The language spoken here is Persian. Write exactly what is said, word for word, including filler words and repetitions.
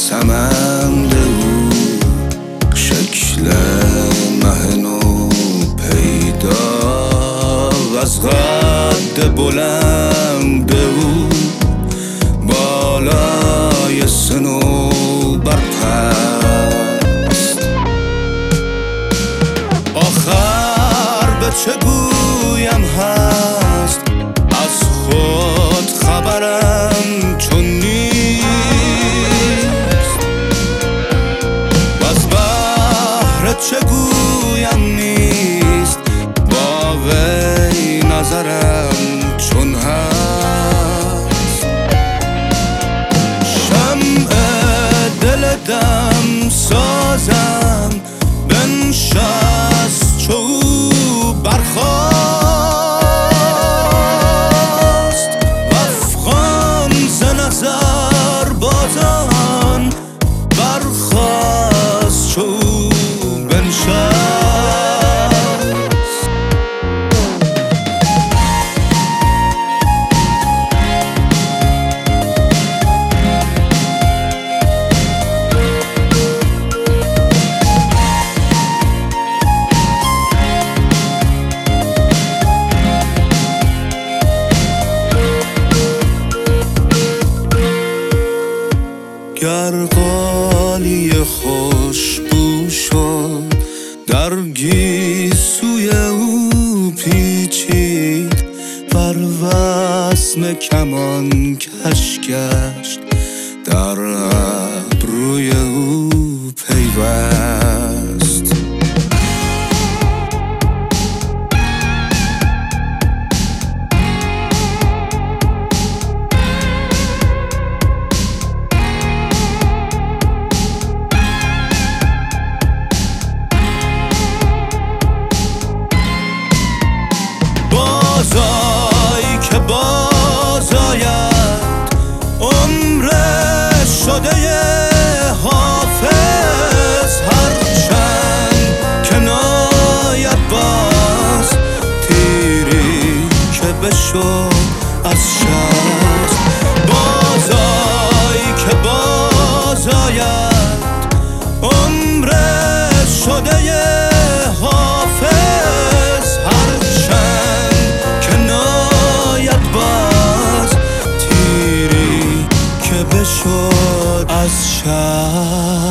سمند او شکل مه نو پیدا از قد بلند او بالای صنوبر پست. آخر به چه گویم هست از خود خبرم چون نیست و از بحر چه گویم نیست با وی نظرم چون هست. شمع دل دم سازم بنشست چو او برخاست و افغان ز نظر بازان برخاست چو او بنشست. گر قالی خوشبو شد در گیسوی او پیچید بر وسم کمان کش گشت در ابروی او پیوست. بازای که بازاید عمر شده حافظ هرچند که ناید باز تیری که بشد از شست. بازای که بازاید عمر شده حافظ هرچند که ناید باز تیری که بشد از شست.